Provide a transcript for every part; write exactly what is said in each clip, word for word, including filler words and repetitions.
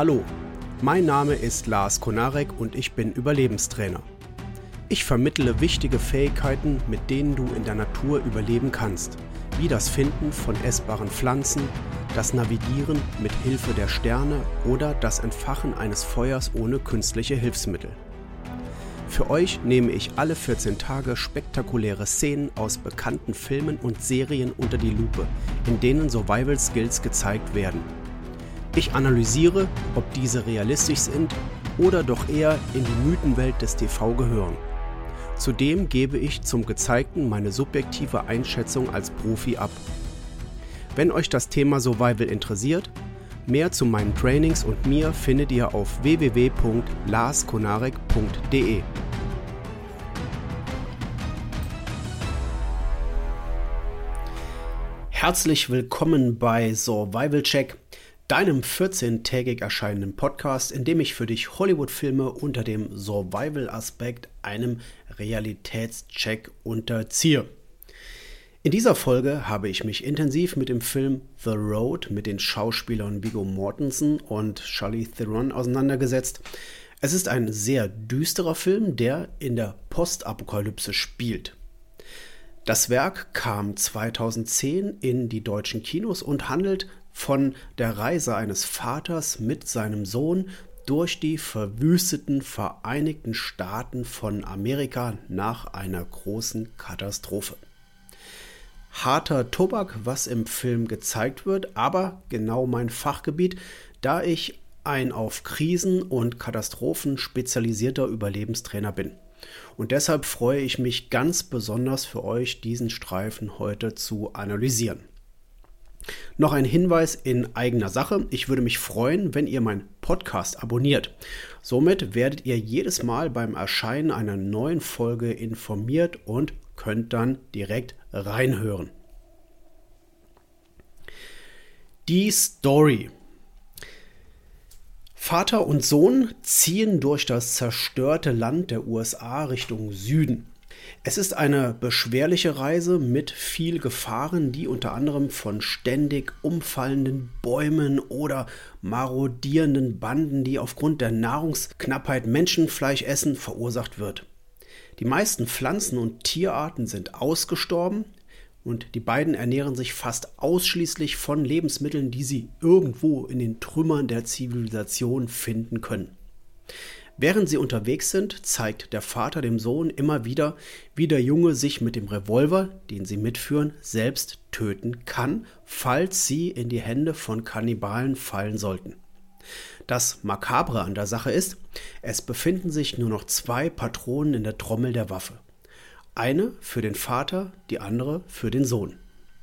Hallo, mein Name ist Lars Konarek und ich bin Überlebenstrainer. Ich vermittle wichtige Fähigkeiten, mit denen du in der Natur überleben kannst, wie das Finden von essbaren Pflanzen, das Navigieren mit Hilfe der Sterne oder das Entfachen eines Feuers ohne künstliche Hilfsmittel. Für euch nehme ich alle vierzehn Tage spektakuläre Szenen aus bekannten Filmen und Serien unter die Lupe, in denen Survival Skills gezeigt werden. Ich analysiere, ob diese realistisch sind oder doch eher in die Mythenwelt des T V gehören. Zudem gebe ich zum Gezeigten meine subjektive Einschätzung als Profi ab. Wenn euch das Thema Survival interessiert, mehr zu meinen Trainings und mir findet ihr auf w w w punkt lars konarek punkt d e. Herzlich willkommen bei Survival Check, deinem vierzehntägig erscheinenden Podcast, in dem ich für dich Hollywood-Filme unter dem Survival-Aspekt einem Realitätscheck unterziehe. In dieser Folge habe ich mich intensiv mit dem Film The Road mit den Schauspielern Viggo Mortensen und Charlize Theron auseinandergesetzt. Es ist ein sehr düsterer Film, der in der Postapokalypse spielt. Das Werk kam zweitausendzehn in die deutschen Kinos und handelt von der Reise eines Vaters mit seinem Sohn durch die verwüsteten Vereinigten Staaten von Amerika nach einer großen Katastrophe. Harter Tobak, was im Film gezeigt wird, aber genau mein Fachgebiet, da ich ein auf Krisen und Katastrophen spezialisierter Überlebenstrainer bin. Und deshalb freue ich mich ganz besonders für euch, diesen Streifen heute zu analysieren. Noch ein Hinweis in eigener Sache. Ich würde mich freuen, wenn ihr meinen Podcast abonniert. Somit werdet ihr jedes Mal beim Erscheinen einer neuen Folge informiert und könnt dann direkt reinhören. Die Story. Vater und Sohn ziehen durch das zerstörte Land der U S A Richtung Süden. Es ist eine beschwerliche Reise mit viel Gefahren, die unter anderem von ständig umfallenden Bäumen oder marodierenden Banden, die aufgrund der Nahrungsknappheit Menschenfleisch essen, verursacht wird. Die meisten Pflanzen- und Tierarten sind ausgestorben und die beiden ernähren sich fast ausschließlich von Lebensmitteln, die sie irgendwo in den Trümmern der Zivilisation finden können. Während sie unterwegs sind, zeigt der Vater dem Sohn immer wieder, wie der Junge sich mit dem Revolver, den sie mitführen, selbst töten kann, falls sie in die Hände von Kannibalen fallen sollten. Das Makabre an der Sache ist, es befinden sich nur noch zwei Patronen in der Trommel der Waffe. Eine für den Vater, die andere für den Sohn.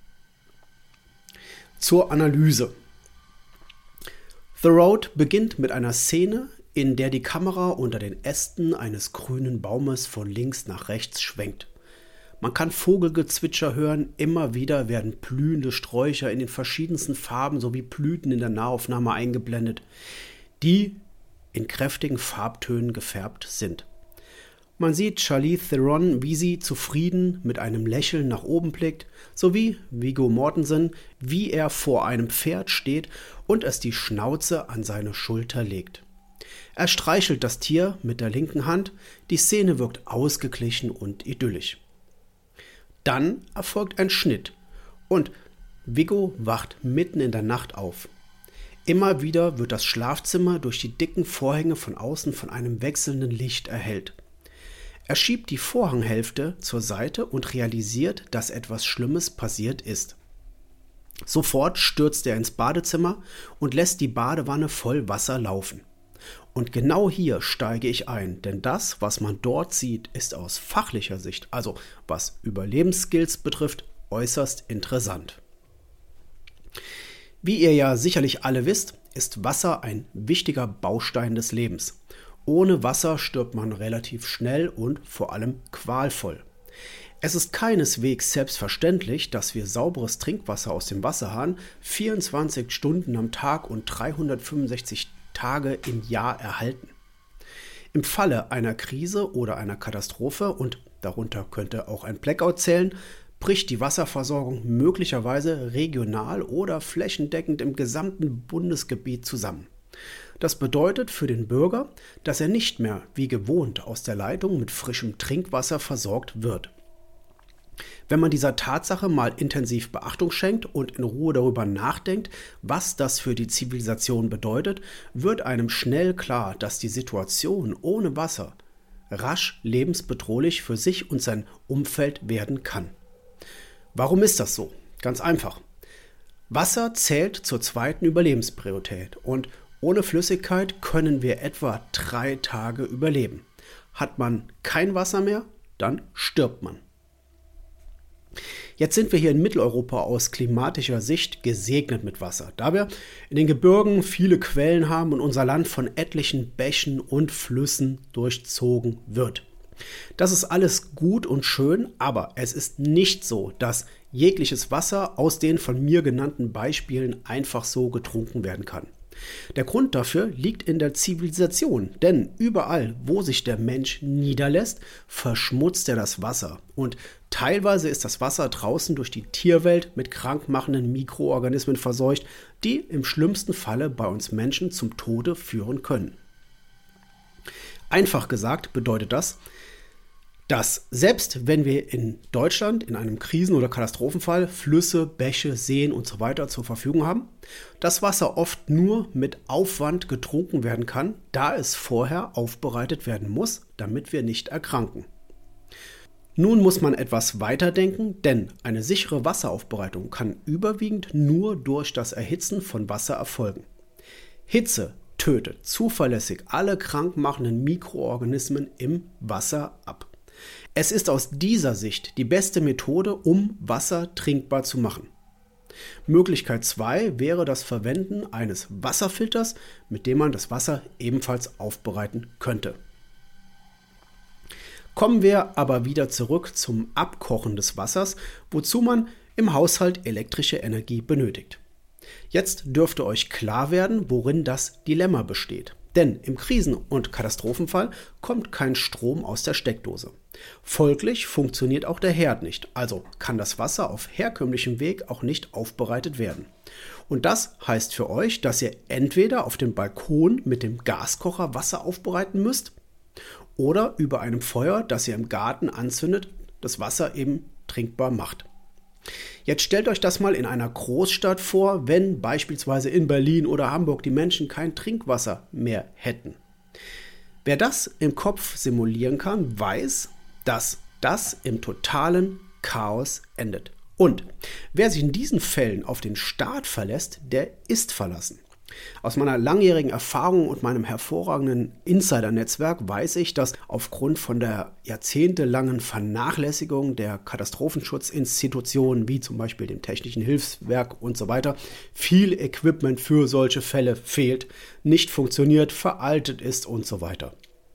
Zur Analyse. The Road beginnt mit einer Szene, in der die Kamera unter den Ästen eines grünen Baumes von links nach rechts schwenkt. Man kann Vogelgezwitscher hören, immer wieder werden blühende Sträucher in den verschiedensten Farben sowie Blüten in der Nahaufnahme eingeblendet, die in kräftigen Farbtönen gefärbt sind. Man sieht Charlize Theron, wie sie zufrieden mit einem Lächeln nach oben blickt, sowie Viggo Mortensen, wie er vor einem Pferd steht und es die Schnauze an seine Schulter legt. Er streichelt das Tier mit der linken Hand, die Szene wirkt ausgeglichen und idyllisch. Dann erfolgt ein Schnitt und Viggo wacht mitten in der Nacht auf. Immer wieder wird das Schlafzimmer durch die dicken Vorhänge von außen von einem wechselnden Licht erhellt. Er schiebt die Vorhanghälfte zur Seite und realisiert, dass etwas Schlimmes passiert ist. Sofort stürzt er ins Badezimmer und lässt die Badewanne voll Wasser laufen. Und genau hier steige ich ein, denn das, was man dort sieht, ist aus fachlicher Sicht, also was Überlebensskills betrifft, äußerst interessant. Wie ihr ja sicherlich alle wisst, ist Wasser ein wichtiger Baustein des Lebens. Ohne Wasser stirbt man relativ schnell und vor allem qualvoll. Es ist keineswegs selbstverständlich, dass wir sauberes Trinkwasser aus dem Wasserhahn vierundzwanzig Stunden am Tag und dreihundertfünfundsechzig Tage im Jahr erhalten. Im Falle einer Krise oder einer Katastrophe, und darunter könnte auch ein Blackout zählen, bricht die Wasserversorgung möglicherweise regional oder flächendeckend im gesamten Bundesgebiet zusammen. Das bedeutet für den Bürger, dass er nicht mehr wie gewohnt aus der Leitung mit frischem Trinkwasser versorgt wird. Wenn man dieser Tatsache mal intensiv Beachtung schenkt und in Ruhe darüber nachdenkt, was das für die Zivilisation bedeutet, wird einem schnell klar, dass die Situation ohne Wasser rasch lebensbedrohlich für sich und sein Umfeld werden kann. Warum ist das so? Ganz einfach. Wasser zählt zur zweiten Überlebenspriorität und ohne Flüssigkeit können wir etwa drei Tage überleben. Hat man kein Wasser mehr, dann stirbt man. Jetzt sind wir hier in Mitteleuropa aus klimatischer Sicht gesegnet mit Wasser, da wir in den Gebirgen viele Quellen haben und unser Land von etlichen Bächen und Flüssen durchzogen wird. Das ist alles gut und schön, aber es ist nicht so, dass jegliches Wasser aus den von mir genannten Beispielen einfach so getrunken werden kann. Der Grund dafür liegt in der Zivilisation, denn überall, wo sich der Mensch niederlässt, verschmutzt er das Wasser. Und teilweise ist das Wasser draußen durch die Tierwelt mit krankmachenden Mikroorganismen verseucht, die im schlimmsten Falle bei uns Menschen zum Tode führen können. Einfach gesagt bedeutet das, dass selbst wenn wir in Deutschland in einem Krisen- oder Katastrophenfall Flüsse, Bäche, Seen und so weiter zur Verfügung haben, das Wasser oft nur mit Aufwand getrunken werden kann, da es vorher aufbereitet werden muss, damit wir nicht erkranken. Nun muss man etwas weiterdenken, denn eine sichere Wasseraufbereitung kann überwiegend nur durch das Erhitzen von Wasser erfolgen. Hitze tötet zuverlässig alle krankmachenden Mikroorganismen im Wasser ab. Es ist aus dieser Sicht die beste Methode, um Wasser trinkbar zu machen. Möglichkeit zwei wäre das Verwenden eines Wasserfilters, mit dem man das Wasser ebenfalls aufbereiten könnte. Kommen wir aber wieder zurück zum Abkochen des Wassers, wozu man im Haushalt elektrische Energie benötigt. Jetzt dürfte euch klar werden, worin das Dilemma besteht. Denn im Krisen- und Katastrophenfall kommt kein Strom aus der Steckdose. Folglich funktioniert auch der Herd nicht, also kann das Wasser auf herkömmlichem Weg auch nicht aufbereitet werden. Und das heißt für euch, dass ihr entweder auf dem Balkon mit dem Gaskocher Wasser aufbereiten müsst oder über einem Feuer, das ihr im Garten anzündet, das Wasser eben trinkbar macht. Jetzt stellt euch das mal in einer Großstadt vor, wenn beispielsweise in Berlin oder Hamburg die Menschen kein Trinkwasser mehr hätten. Wer das im Kopf simulieren kann, weiß, dass das im totalen Chaos endet. Und wer sich in diesen Fällen auf den Staat verlässt, der ist verlassen. Aus meiner langjährigen Erfahrung und meinem hervorragenden Insider-Netzwerk weiß ich, dass aufgrund von der jahrzehntelangen Vernachlässigung der Katastrophenschutzinstitutionen, wie zum Beispiel dem Technischen Hilfswerk und so weiter, viel Equipment für solche Fälle fehlt, nicht funktioniert, veraltet ist und so weiter.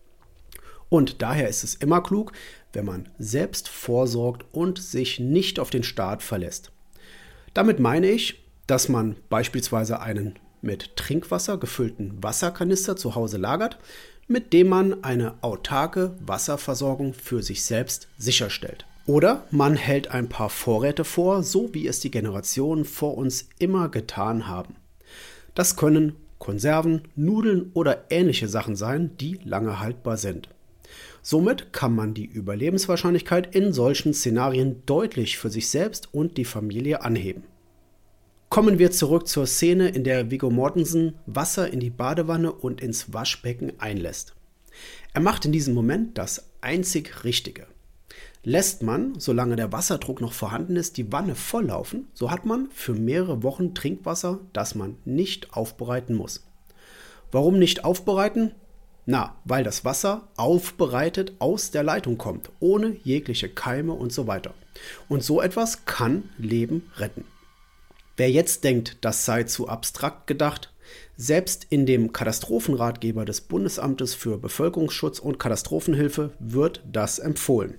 Und daher ist es immer klug, wenn man selbst vorsorgt und sich nicht auf den Staat verlässt. Damit meine ich, dass man beispielsweise einen mit Trinkwasser gefüllten Wasserkanister zu Hause lagert, mit dem man eine autarke Wasserversorgung für sich selbst sicherstellt. Oder man hält ein paar Vorräte vor, so wie es die Generationen vor uns immer getan haben. Das können Konserven, Nudeln oder ähnliche Sachen sein, die lange haltbar sind. Somit kann man die Überlebenswahrscheinlichkeit in solchen Szenarien deutlich für sich selbst und die Familie anheben. Kommen wir zurück zur Szene, in der Viggo Mortensen Wasser in die Badewanne und ins Waschbecken einlässt. Er macht in diesem Moment das einzig Richtige. Lässt man, solange der Wasserdruck noch vorhanden ist, die Wanne volllaufen, so hat man für mehrere Wochen Trinkwasser, das man nicht aufbereiten muss. Warum nicht aufbereiten? Na, weil das Wasser aufbereitet aus der Leitung kommt, ohne jegliche Keime und so weiter. Und so etwas kann Leben retten. Wer jetzt denkt, das sei zu abstrakt gedacht, selbst in dem Katastrophenratgeber des Bundesamtes für Bevölkerungsschutz und Katastrophenhilfe wird das empfohlen.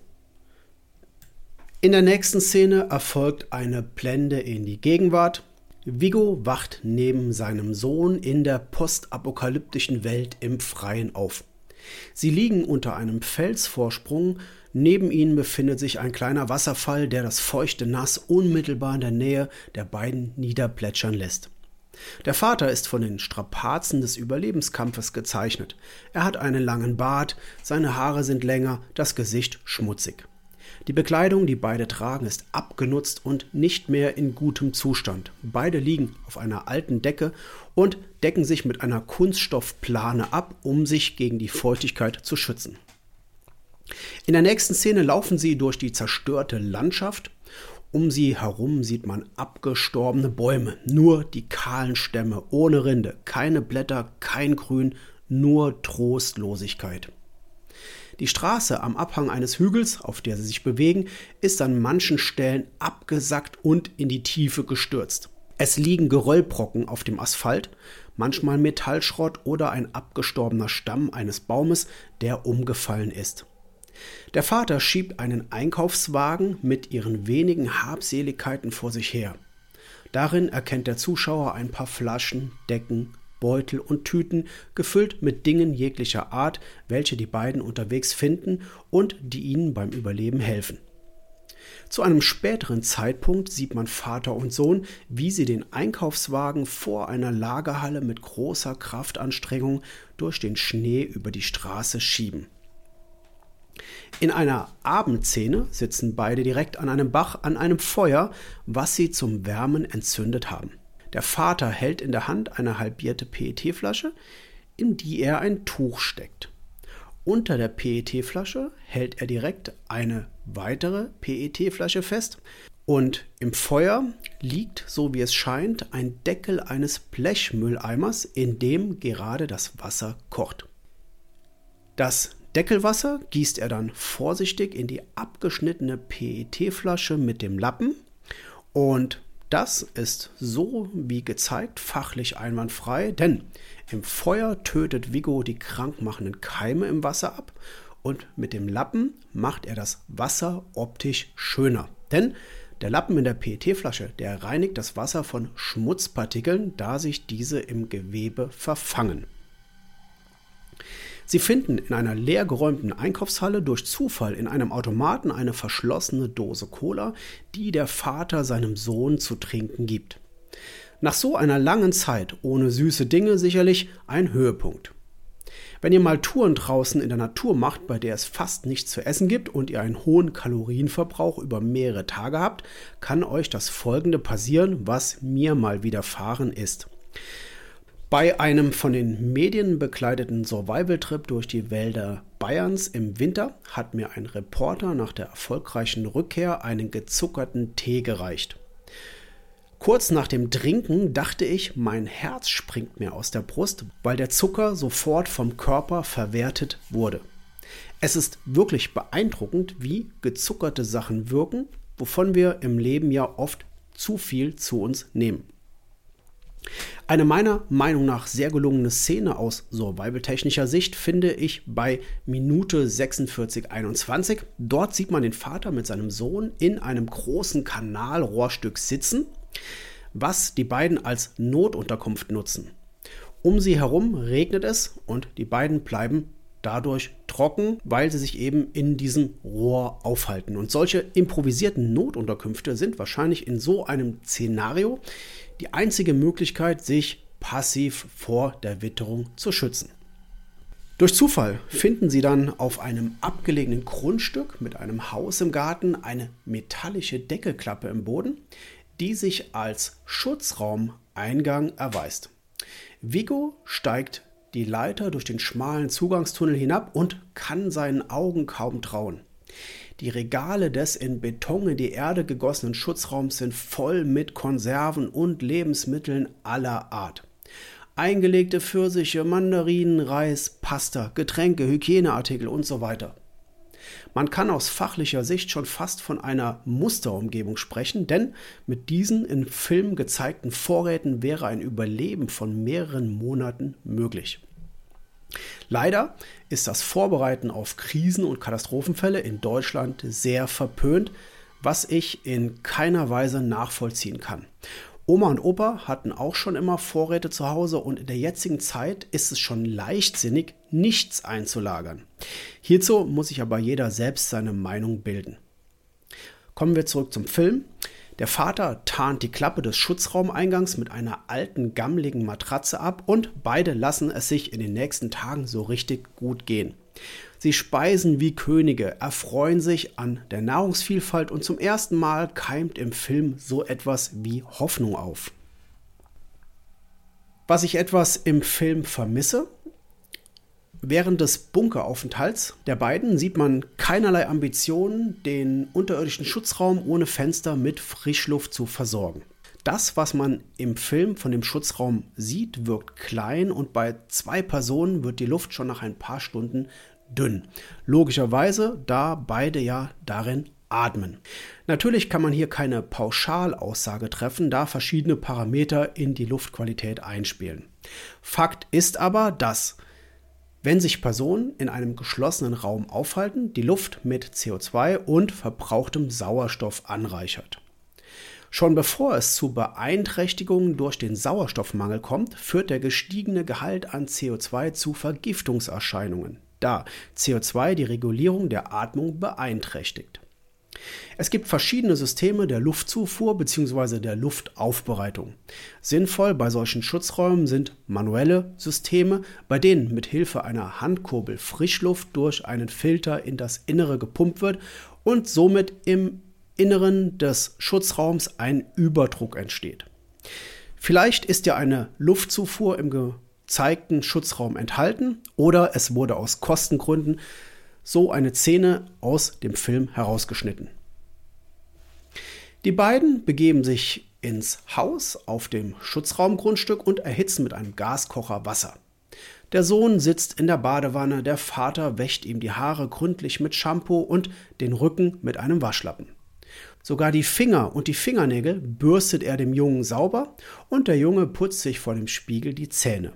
In der nächsten Szene erfolgt eine Blende in die Gegenwart. Viggo wacht neben seinem Sohn in der postapokalyptischen Welt im Freien auf. Sie liegen unter einem Felsvorsprung, neben ihnen befindet sich ein kleiner Wasserfall, der das feuchte Nass unmittelbar in der Nähe der beiden niederplätschern lässt. Der Vater ist von den Strapazen des Überlebenskampfes gezeichnet. Er hat einen langen Bart, seine Haare sind länger, das Gesicht schmutzig. Die Bekleidung, die beide tragen, ist abgenutzt und nicht mehr in gutem Zustand. Beide liegen auf einer alten Decke und decken sich mit einer Kunststoffplane ab, um sich gegen die Feuchtigkeit zu schützen. In der nächsten Szene laufen sie durch die zerstörte Landschaft. Um sie herum sieht man abgestorbene Bäume, nur die kahlen Stämme, ohne Rinde, keine Blätter, kein Grün, nur Trostlosigkeit. Die Straße am Abhang eines Hügels, auf der sie sich bewegen, ist an manchen Stellen abgesackt und in die Tiefe gestürzt. Es liegen Geröllbrocken auf dem Asphalt, manchmal Metallschrott oder ein abgestorbener Stamm eines Baumes, der umgefallen ist. Der Vater schiebt einen Einkaufswagen mit ihren wenigen Habseligkeiten vor sich her. Darin erkennt der Zuschauer ein paar Flaschen, Decken, Beutel und Tüten, gefüllt mit Dingen jeglicher Art, welche die beiden unterwegs finden und die ihnen beim Überleben helfen. Zu einem späteren Zeitpunkt sieht man Vater und Sohn, wie sie den Einkaufswagen vor einer Lagerhalle mit großer Kraftanstrengung durch den Schnee über die Straße schieben. In einer Abendszene sitzen beide direkt an einem Bach an einem Feuer, was sie zum Wärmen entzündet haben. Der Vater hält in der Hand eine halbierte P E T-Flasche, in die er ein Tuch steckt. Unter der P E T-Flasche hält er direkt eine weitere P E T-Flasche fest und im Feuer liegt, so wie es scheint, ein Deckel eines Blechmülleimers, in dem gerade das Wasser kocht. Das Deckelwasser gießt er dann vorsichtig in die abgeschnittene P E T-Flasche mit dem Lappen und das ist so wie gezeigt fachlich einwandfrei, denn im Feuer tötet Viggo die krankmachenden Keime im Wasser ab und mit dem Lappen macht er das Wasser optisch schöner. Denn der Lappen in der P E T-Flasche, der reinigt das Wasser von Schmutzpartikeln, da sich diese im Gewebe verfangen. Sie finden in einer leergeräumten Einkaufshalle durch Zufall in einem Automaten eine verschlossene Dose Cola, die der Vater seinem Sohn zu trinken gibt. Nach so einer langen Zeit ohne süße Dinge sicherlich ein Höhepunkt. Wenn ihr mal Touren draußen in der Natur macht, bei der es fast nichts zu essen gibt und ihr einen hohen Kalorienverbrauch über mehrere Tage habt, kann euch das Folgende passieren, was mir mal widerfahren ist. Bei einem von den Medien bekleideten Survival-Trip durch die Wälder Bayerns im Winter hat mir ein Reporter nach der erfolgreichen Rückkehr einen gezuckerten Tee gereicht. Kurz nach dem Trinken dachte ich, mein Herz springt mir aus der Brust, weil der Zucker sofort vom Körper verwertet wurde. Es ist wirklich beeindruckend, wie gezuckerte Sachen wirken, wovon wir im Leben ja oft zu viel zu uns nehmen. Eine meiner Meinung nach sehr gelungene Szene aus survival-technischer Sicht finde ich bei Minute sechsundvierzig einundzwanzig. Dort sieht man den Vater mit seinem Sohn in einem großen Kanalrohrstück sitzen, was die beiden als Notunterkunft nutzen. Um sie herum regnet es und die beiden bleiben dadurch trocken, weil sie sich eben in diesem Rohr aufhalten. Und solche improvisierten Notunterkünfte sind wahrscheinlich in so einem Szenario die einzige Möglichkeit, sich passiv vor der Witterung zu schützen. Durch Zufall finden sie dann auf einem abgelegenen Grundstück mit einem Haus im Garten eine metallische Deckelklappe im Boden, die sich als Schutzraumeingang erweist. Viggo steigt die Leiter durch den schmalen Zugangstunnel hinab und kann seinen Augen kaum trauen. Die Regale des in Beton in die Erde gegossenen Schutzraums sind voll mit Konserven und Lebensmitteln aller Art. Eingelegte Pfirsiche, Mandarinen, Reis, Pasta, Getränke, Hygieneartikel und so weiter. Man kann aus fachlicher Sicht schon fast von einer Musterumgebung sprechen, denn mit diesen im Film gezeigten Vorräten wäre ein Überleben von mehreren Monaten möglich. Leider ist das Vorbereiten auf Krisen- und Katastrophenfälle in Deutschland sehr verpönt, was ich in keiner Weise nachvollziehen kann. Oma und Opa hatten auch schon immer Vorräte zu Hause und in der jetzigen Zeit ist es schon leichtsinnig, nichts einzulagern. Hierzu muss sich aber jeder selbst seine Meinung bilden. Kommen wir zurück zum Film. Der Vater tarnt die Klappe des Schutzraumeingangs mit einer alten, gammeligen Matratze ab und beide lassen es sich in den nächsten Tagen so richtig gut gehen. Sie speisen wie Könige, erfreuen sich an der Nahrungsvielfalt und zum ersten Mal keimt im Film so etwas wie Hoffnung auf. Was ich etwas im Film vermisse: Während des Bunkeraufenthalts der beiden sieht man keinerlei Ambitionen, den unterirdischen Schutzraum ohne Fenster mit Frischluft zu versorgen. Das, was man im Film von dem Schutzraum sieht, wirkt klein und bei zwei Personen wird die Luft schon nach ein paar Stunden dünn. Logischerweise, da beide ja darin atmen. Natürlich kann man hier keine Pauschalaussage treffen, da verschiedene Parameter in die Luftqualität einspielen. Fakt ist aber, dass, wenn sich Personen in einem geschlossenen Raum aufhalten, die Luft mit C O zwei und verbrauchtem Sauerstoff anreichert. Schon bevor es zu Beeinträchtigungen durch den Sauerstoffmangel kommt, führt der gestiegene Gehalt an C O zwei zu Vergiftungserscheinungen, da C O zwei die Regulierung der Atmung beeinträchtigt. Es gibt verschiedene Systeme der Luftzufuhr bzw. der Luftaufbereitung. Sinnvoll bei solchen Schutzräumen sind manuelle Systeme, bei denen mit Hilfe einer Handkurbel Frischluft durch einen Filter in das Innere gepumpt wird und somit im Inneren des Schutzraums ein Überdruck entsteht. Vielleicht ist ja eine Luftzufuhr im gezeigten Schutzraum enthalten oder es wurde aus Kostengründen so eine Szene aus dem Film herausgeschnitten. Die beiden begeben sich ins Haus auf dem Schutzraumgrundstück und erhitzen mit einem Gaskocher Wasser. Der Sohn sitzt in der Badewanne, der Vater wäscht ihm die Haare gründlich mit Shampoo und den Rücken mit einem Waschlappen. Sogar die Finger und die Fingernägel bürstet er dem Jungen sauber und der Junge putzt sich vor dem Spiegel die Zähne.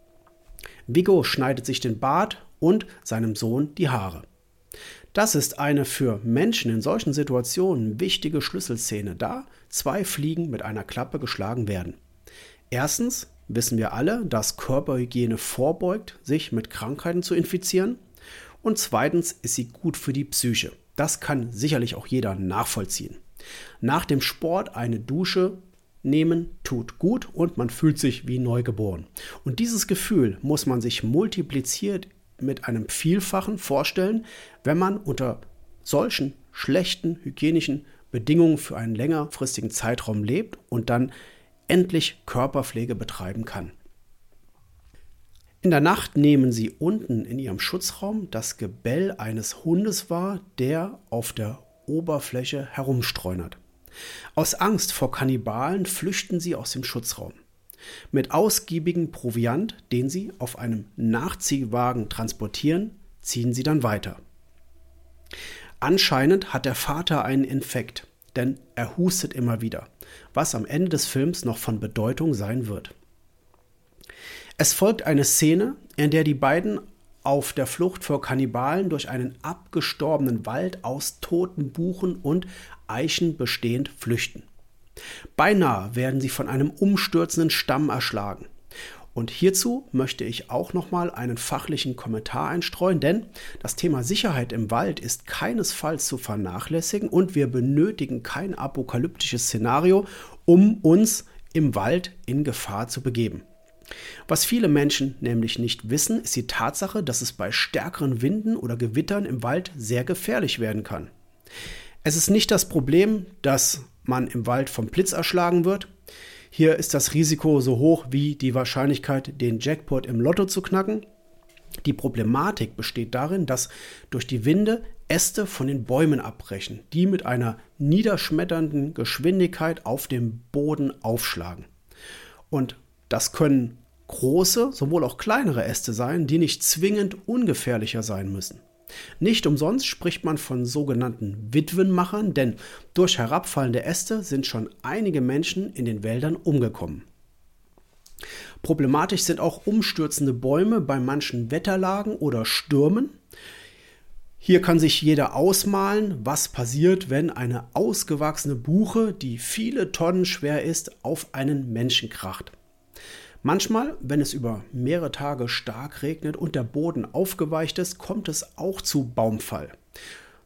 Viggo schneidet sich den Bart und seinem Sohn die Haare. Das ist eine für Menschen in solchen Situationen wichtige Schlüsselszene, da zwei Fliegen mit einer Klappe geschlagen werden. Erstens wissen wir alle, dass Körperhygiene vorbeugt, sich mit Krankheiten zu infizieren. Und zweitens ist sie gut für die Psyche. Das kann sicherlich auch jeder nachvollziehen. Nach dem Sport eine Dusche nehmen tut gut und man fühlt sich wie neugeboren. Und dieses Gefühl muss man sich multipliziert mit einem Vielfachen vorstellen, wenn man unter solchen schlechten hygienischen Bedingungen für einen längerfristigen Zeitraum lebt und dann endlich Körperpflege betreiben kann. In der Nacht nehmen sie unten in ihrem Schutzraum das Gebell eines Hundes wahr, der auf der Oberfläche herumstreunert. Aus Angst vor Kannibalen flüchten sie aus dem Schutzraum. Mit ausgiebigem Proviant, den sie auf einem Nachziehwagen transportieren, ziehen sie dann weiter. Anscheinend hat der Vater einen Infekt, denn er hustet immer wieder, was am Ende des Films noch von Bedeutung sein wird. Es folgt eine Szene, in der die beiden auf der Flucht vor Kannibalen durch einen abgestorbenen Wald aus toten Buchen und Eichen bestehend flüchten. Beinahe werden sie von einem umstürzenden Stamm erschlagen. Und hierzu möchte ich auch nochmal einen fachlichen Kommentar einstreuen, denn das Thema Sicherheit im Wald ist keinesfalls zu vernachlässigen und wir benötigen kein apokalyptisches Szenario, um uns im Wald in Gefahr zu begeben. Was viele Menschen nämlich nicht wissen, ist die Tatsache, dass es bei stärkeren Winden oder Gewittern im Wald sehr gefährlich werden kann. Es ist nicht das Problem, dass man im Wald vom Blitz erschlagen wird. Hier ist das Risiko so hoch wie die Wahrscheinlichkeit, den Jackpot im Lotto zu knacken. Die Problematik besteht darin, dass durch die Winde Äste von den Bäumen abbrechen, die mit einer niederschmetternden Geschwindigkeit auf dem Boden aufschlagen. Und das können große, sowohl auch kleinere Äste sein, die nicht zwingend ungefährlicher sein müssen. Nicht umsonst spricht man von sogenannten Witwenmachern, denn durch herabfallende Äste sind schon einige Menschen in den Wäldern umgekommen. Problematisch sind auch umstürzende Bäume bei manchen Wetterlagen oder Stürmen. Hier kann sich jeder ausmalen, was passiert, wenn eine ausgewachsene Buche, die viele Tonnen schwer ist, auf einen Menschen kracht. Manchmal, wenn es über mehrere Tage stark regnet und der Boden aufgeweicht ist, kommt es auch zu Baumfall.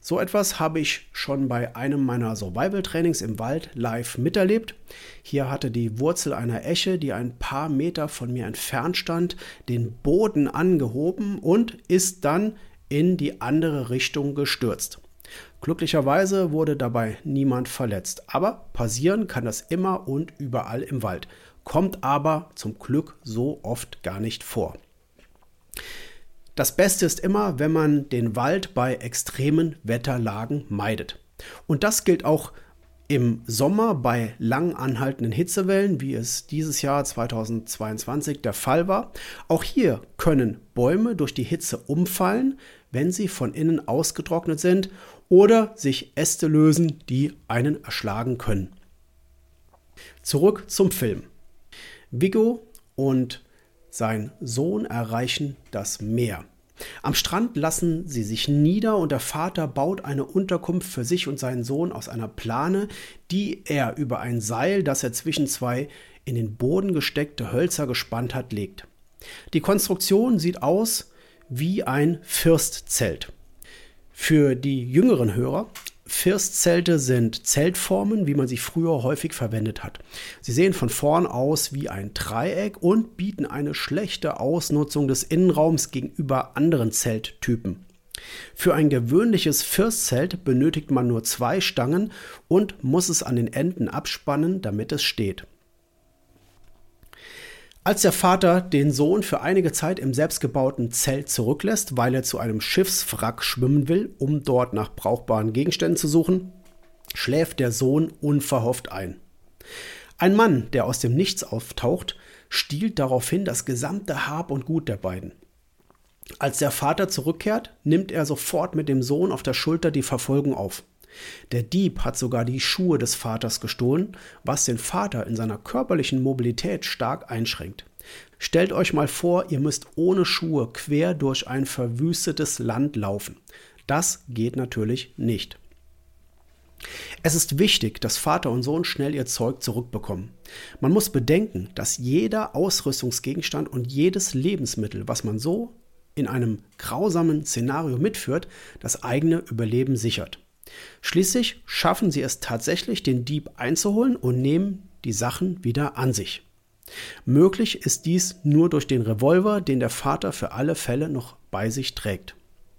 So etwas habe ich schon bei einem meiner Survival-Trainings im Wald live miterlebt. Hier hatte die Wurzel einer Esche, die ein paar Meter von mir entfernt stand, den Boden angehoben und ist dann in die andere Richtung gestürzt. Glücklicherweise wurde dabei niemand verletzt, aber passieren kann das immer und überall im Wald, kommt aber zum Glück so oft gar nicht vor. Das Beste ist immer, wenn man den Wald bei extremen Wetterlagen meidet. Und das gilt auch im Sommer bei lang anhaltenden Hitzewellen, wie es dieses Jahr zweitausendzweiundzwanzig der Fall war. Auch hier können Bäume durch die Hitze umfallen, wenn sie von innen ausgetrocknet sind oder sich Äste lösen, die einen erschlagen können. Zurück zum Film. Viggo und sein Sohn erreichen das Meer. Am Strand lassen sie sich nieder und der Vater baut eine Unterkunft für sich und seinen Sohn aus einer Plane, die er über ein Seil, das er zwischen zwei in den Boden gesteckte Hölzer gespannt hat, legt. Die Konstruktion sieht aus wie ein Firstzelt. Für die jüngeren Hörer: Firstzelte sind Zeltformen, wie man sie früher häufig verwendet hat. Sie sehen von vorn aus wie ein Dreieck und bieten eine schlechte Ausnutzung des Innenraums gegenüber anderen Zelttypen. Für ein gewöhnliches Firstzelt benötigt man nur zwei Stangen und muss es an den Enden abspannen, damit es steht. Als der Vater den Sohn für einige Zeit im selbstgebauten Zelt zurücklässt, weil er zu einem Schiffswrack schwimmen will, um dort nach brauchbaren Gegenständen zu suchen, schläft der Sohn unverhofft ein. Ein Mann, der aus dem Nichts auftaucht, stiehlt daraufhin das gesamte Hab und Gut der beiden. Als der Vater zurückkehrt, nimmt er sofort mit dem Sohn auf der Schulter die Verfolgung auf. Der Dieb hat sogar die Schuhe des Vaters gestohlen, was den Vater in seiner körperlichen Mobilität stark einschränkt. Stellt euch mal vor, ihr müsst ohne Schuhe quer durch ein verwüstetes Land laufen. Das geht natürlich nicht. Es ist wichtig, dass Vater und Sohn schnell ihr Zeug zurückbekommen. Man muss bedenken, dass jeder Ausrüstungsgegenstand und jedes Lebensmittel, was man so in einem grausamen Szenario mitführt, das eigene Überleben sichert. Schließlich schaffen sie es tatsächlich, den Dieb einzuholen und nehmen die Sachen wieder an sich. Möglich ist dies nur durch den Revolver, den der Vater für alle Fälle noch bei sich trägt.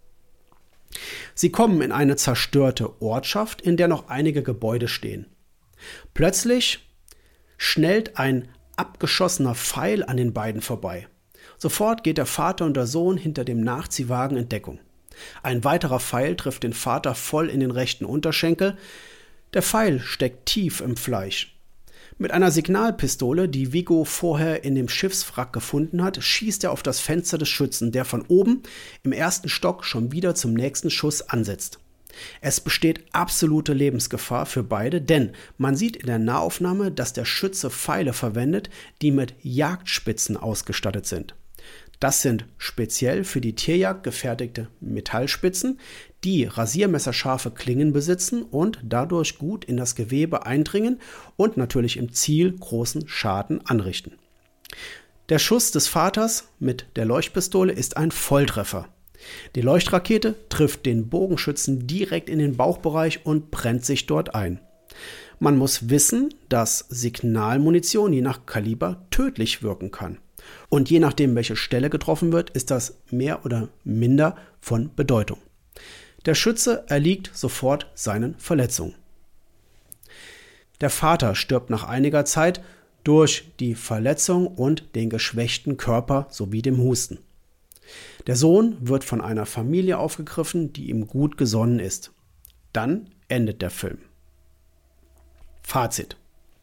Sie kommen in eine zerstörte Ortschaft, in der noch einige Gebäude stehen. Plötzlich schnellt ein abgeschossener Pfeil an den beiden vorbei. Sofort geht der Vater und der Sohn hinter dem Nachziehwagen in Deckung. Ein weiterer Pfeil trifft den Vater voll in den rechten Unterschenkel. Der Pfeil steckt tief im Fleisch. Mit einer Signalpistole, die Viggo vorher in dem Schiffswrack gefunden hat, schießt er auf das Fenster des Schützen, der von oben im ersten Stock schon wieder zum nächsten Schuss ansetzt. Es besteht absolute Lebensgefahr für beide, denn man sieht in der Nahaufnahme, dass der Schütze Pfeile verwendet, die mit Jagdspitzen ausgestattet sind. Das sind speziell für die Tierjagd gefertigte Metallspitzen, die rasiermesserscharfe Klingen besitzen und dadurch gut in das Gewebe eindringen und natürlich im Ziel großen Schaden anrichten. Der Schuss des Vaters mit der Leuchtpistole ist ein Volltreffer. Die Leuchtrakete trifft den Bogenschützen direkt in den Bauchbereich und brennt sich dort ein. Man muss wissen, dass Signalmunition je nach Kaliber tödlich wirken kann. Und je nachdem, welche Stelle getroffen wird, ist das mehr oder minder von Bedeutung. Der Schütze erliegt sofort seinen Verletzungen. Der Vater stirbt nach einiger Zeit durch die Verletzung und den geschwächten Körper sowie dem Husten. Der Sohn wird von einer Familie aufgegriffen, die ihm gut gesonnen ist. Dann endet der Film. Fazit: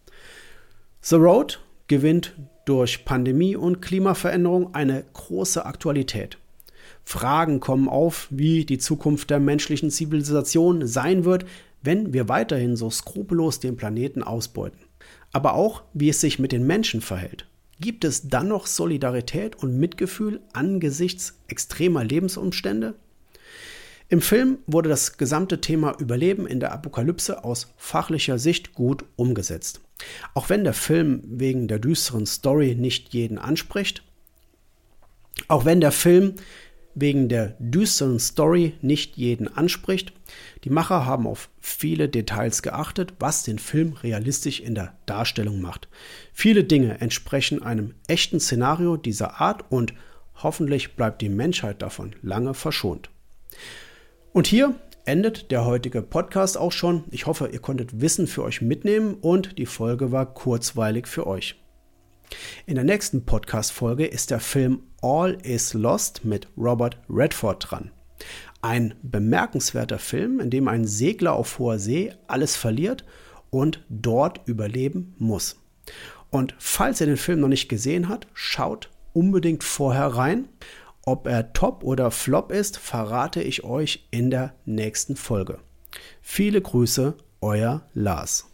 The Road gewinnt durch Pandemie und Klimaveränderung eine große Aktualität. Fragen kommen auf, wie die Zukunft der menschlichen Zivilisation sein wird, wenn wir weiterhin so skrupellos den Planeten ausbeuten. Aber auch, wie es sich mit den Menschen verhält. Gibt es dann noch Solidarität und Mitgefühl angesichts extremer Lebensumstände? Im Film wurde das gesamte Thema Überleben in der Apokalypse aus fachlicher Sicht gut umgesetzt. Auch wenn der Film wegen der düsteren Story nicht jeden anspricht, auch wenn der Film wegen der düsteren Story nicht jeden anspricht. Die Macher haben auf viele Details geachtet, was den Film realistisch in der Darstellung macht. Viele Dinge entsprechen einem echten Szenario dieser Art und hoffentlich bleibt die Menschheit davon lange verschont. Und hier endet der heutige Podcast auch schon. Ich hoffe, ihr konntet Wissen für euch mitnehmen und die Folge war kurzweilig für euch. In der nächsten Podcast-Folge ist der Film All is Lost mit Robert Redford dran. Ein bemerkenswerter Film, in dem ein Segler auf hoher See alles verliert und dort überleben muss. Und falls ihr den Film noch nicht gesehen habt, schaut unbedingt vorher rein. Ob er top oder flop ist, verrate ich euch in der nächsten Folge. Viele Grüße, euer Lars.